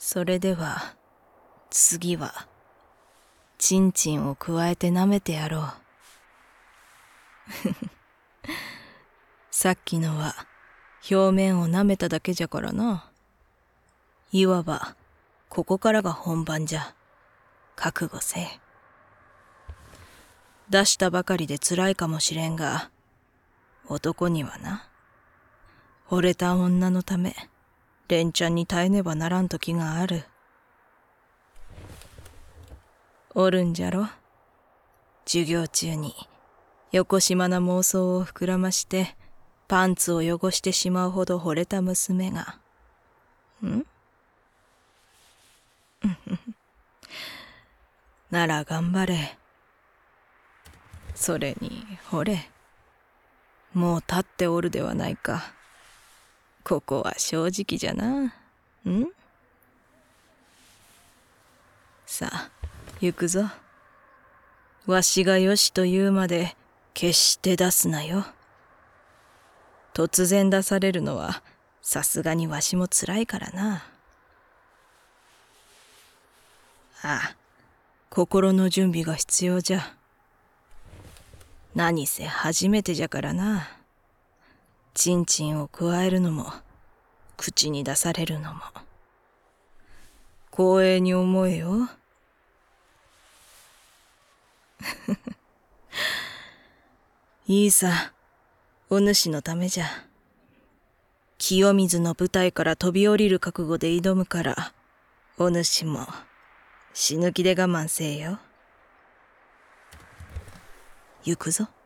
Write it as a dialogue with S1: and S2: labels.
S1: それでは次はチンチンをくわえて舐めてやろう。さっきのは表面を舐めただけじゃからな。いわばここからが本番じゃ。覚悟せえ。出したばかりで辛いかもしれんが、男にはな、惚れた女のため連チャンに耐えねばならん時がある。おるんじゃろ、授業中によこしまな妄想を膨らましてパンツを汚してしまうほど惚れた娘が。なら頑張れ。それにほれ、もう立っておるではないか。ここは正直じゃな。さあ行くぞ。わしがよしと言うまで決して出すなよ。突然出されるのはさすがにわしもつらいからな。ああ、心の準備が必要じゃ。何せ初めてじゃからな。チンチンをくわえるのも口に出されるのも光栄に思えよ。いいさ、お主のためじゃ。清水の舞台から飛び降りる覚悟で挑むから、お主も死ぬ気で我慢せえよ。行くぞ。